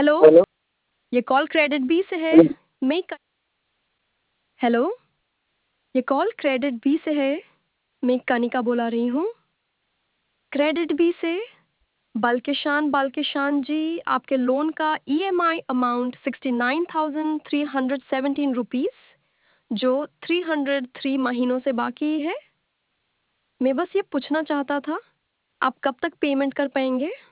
Hello. Hello. ये call credit B से है। मैं क... हेलो। ये कॉल क्रेडिट बी से है। मैं कनिका बुला रही हूँ क्रेडिट बी से। बालकिशान जी, आपके लोन का ईएमआई अमाउंट 69,317 रुपीस, जो 303 महीनों से बाकी है। मैं बस ये पूछना चाहता था, आप कब तक पेमेंट कर पाएंगे?